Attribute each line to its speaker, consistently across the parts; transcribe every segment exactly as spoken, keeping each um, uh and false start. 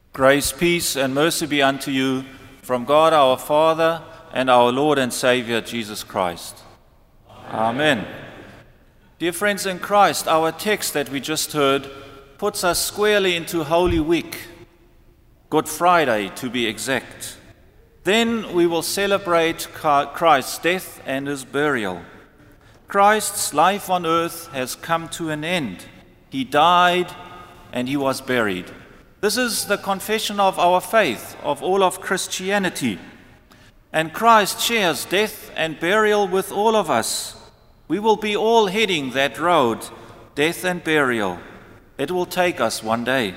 Speaker 1: Grace, peace, and mercy be unto you from God our Father and our Lord and Savior, Jesus Christ. Amen. Amen. Dear friends in Christ, our text that we just heard puts us squarely into Holy Week, Good Friday to be exact. Then we will celebrate Christ's death and his burial. Christ's life on earth has come to an end. He died and he was buried. This is the confession of our faith, of all of Christianity. And Christ shares death and burial with all of us. We will be all heading that road, death and burial. It will take us one day.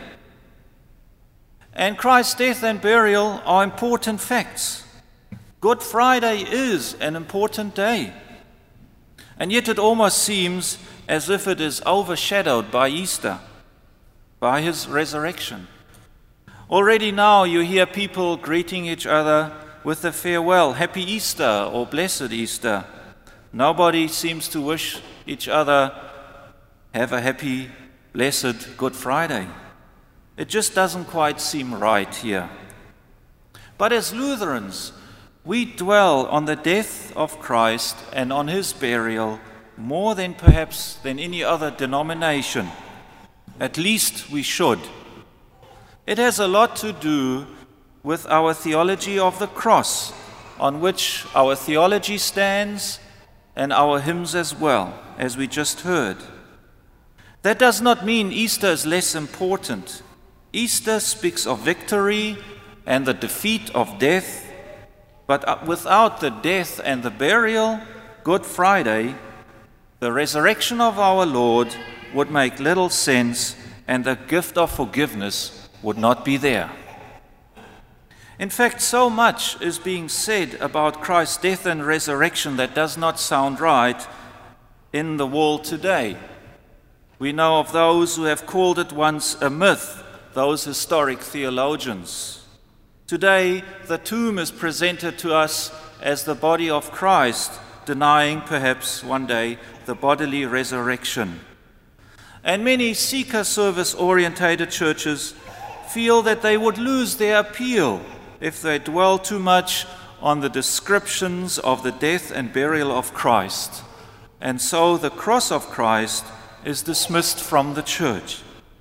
Speaker 1: And Christ's death and burial are important facts. Good Friday is an important day. And yet it almost seems as if it is overshadowed by Easter, by his resurrection. Already now you hear people greeting each other with a farewell, Happy Easter or Blessed Easter. Nobody seems to wish each other have a happy, blessed Good Friday. It just doesn't quite seem right here. But as Lutherans, we dwell on the death of Christ and on his burial more than perhaps than any other denomination. At least we should. It has a lot to do with our theology of the cross, on which our theology stands, and our hymns as well, as we just heard. That does not mean Easter is less important. Easter speaks of victory and the defeat of death, but without the death and the burial, Good Friday, the resurrection of our Lord would make little sense, and the gift of forgiveness would not be there. In fact, so much is being said about Christ's death and resurrection that does not sound right in the world today. We know of those who have called it once a myth, those historic theologians. Today, the tomb is presented to us as the body of Christ, denying perhaps one day the bodily resurrection. And many seeker service-orientated churches feel that they would lose their appeal if they dwell too much on the descriptions of the death and burial of Christ. And so the cross of Christ is dismissed from the church.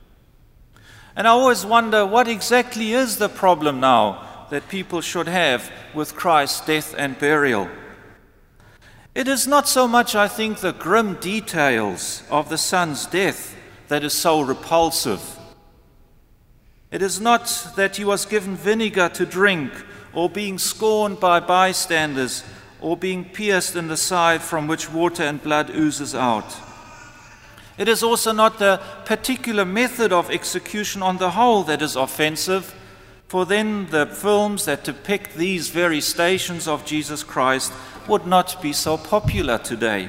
Speaker 1: And I always wonder, what exactly is the problem now that people should have with Christ's death and burial? It is not so much, I think, the grim details of the Son's death that is so repulsive. It is not that he was given vinegar to drink, or being scorned by bystanders, or being pierced in the side from which water and blood oozes out. It is also not the particular method of execution on the whole that is offensive, for then the films that depict these very stations of Jesus Christ would not be so popular today.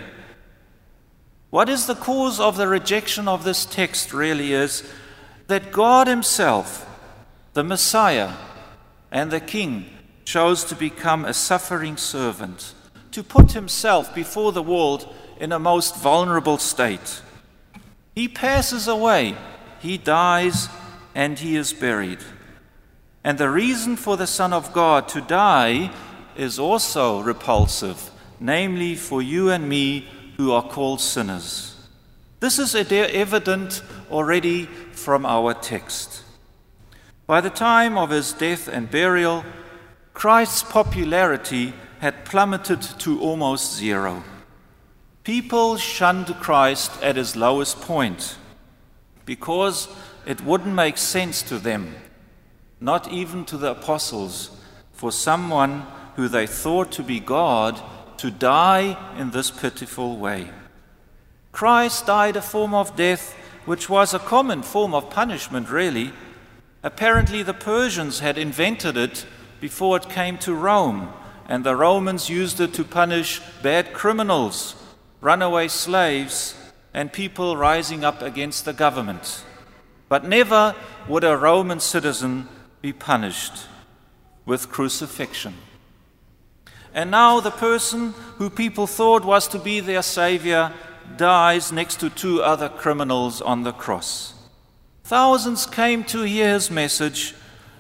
Speaker 1: What is the cause of the rejection of this text really is that God himself, the Messiah and the King, chose to become a suffering servant, to put himself before the world in a most vulnerable state. He passes away, he dies, and he is buried. And the reason for the Son of God to die is also repulsive, namely for you and me who are called sinners. This is evident already from our text. By the time of his death and burial, Christ's popularity had plummeted to almost zero. People shunned Christ at his lowest point because it wouldn't make sense to them, not even to the apostles, for someone who they thought to be God to die in this pitiful way. Christ died a form of death which was a common form of punishment, really. Apparently the Persians had invented it before it came to Rome, and the Romans used it to punish bad criminals, runaway slaves, and people rising up against the government. But never would a Roman citizen be punished with crucifixion. And now the person who people thought was to be their savior dies next to two other criminals on the cross. Thousands came to hear his message,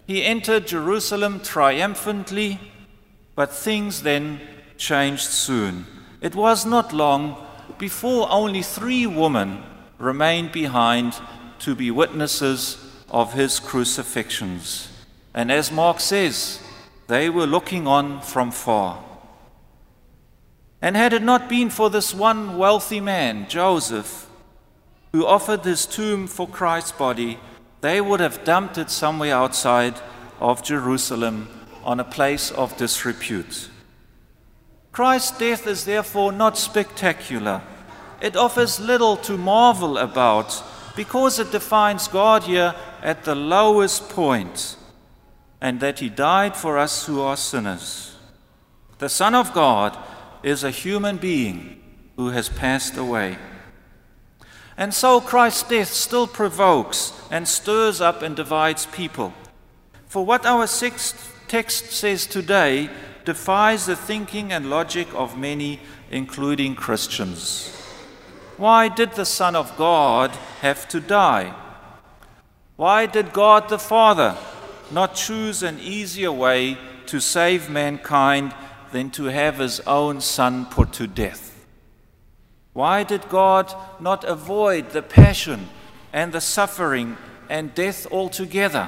Speaker 1: He entered Jerusalem triumphantly, but things then changed soon. It was not long before only three women remained behind to be witnesses of his crucifixions. And as Mark says, they were looking on from far. And had it not been for this one wealthy man, Joseph, who offered his tomb for Christ's body, they would have dumped it somewhere outside of Jerusalem on a place of disrepute. Christ's death is therefore not spectacular. It offers little to marvel about because it defines God here at the lowest point, and that he died for us who are sinners. The Son of God is a human being who has passed away. And so Christ's death still provokes and stirs up and divides people. For what our sixth text says today defies the thinking and logic of many, including Christians. Why did the Son of God have to die? Why did God the Father not choose an easier way to save mankind than to have his own Son put to death? Why did God not avoid the passion and the suffering and death altogether?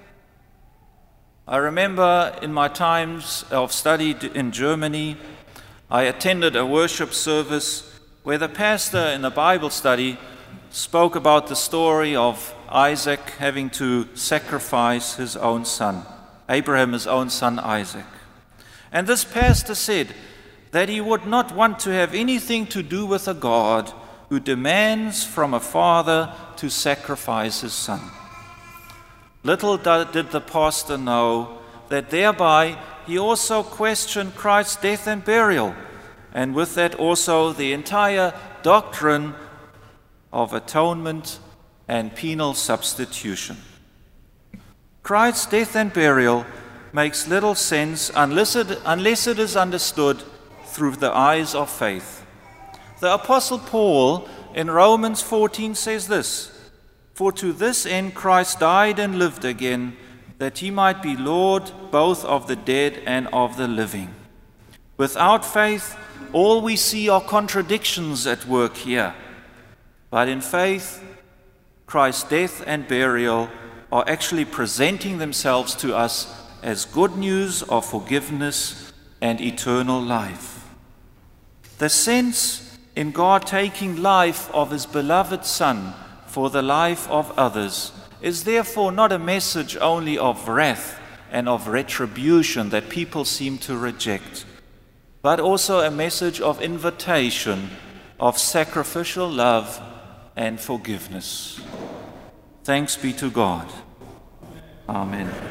Speaker 1: I remember in my times of study in Germany, I attended a worship service where the pastor in a Bible study spoke about the story of Isaac having to sacrifice his own son, Abraham, his own son Isaac. And this pastor said that he would not want to have anything to do with a God who demands from a father to sacrifice his son. Little did the pastor know that thereby he also questioned Christ's death and burial, and with that also the entire doctrine of atonement and penal substitution. Christ's death and burial makes little sense unless it, unless it is understood through the eyes of faith. The Apostle Paul in Romans fourteen says this, "For to this end Christ died and lived again, that he might be Lord both of the dead and of the living." Without faith, all we see are contradictions at work here. But in faith, Christ's death and burial are actually presenting themselves to us as good news of forgiveness and eternal life. The sense in God taking life of his beloved Son for the life of others is therefore not a message only of wrath and of retribution that people seem to reject, but also a message of invitation, of sacrificial love and forgiveness. Thanks be to God. Amen.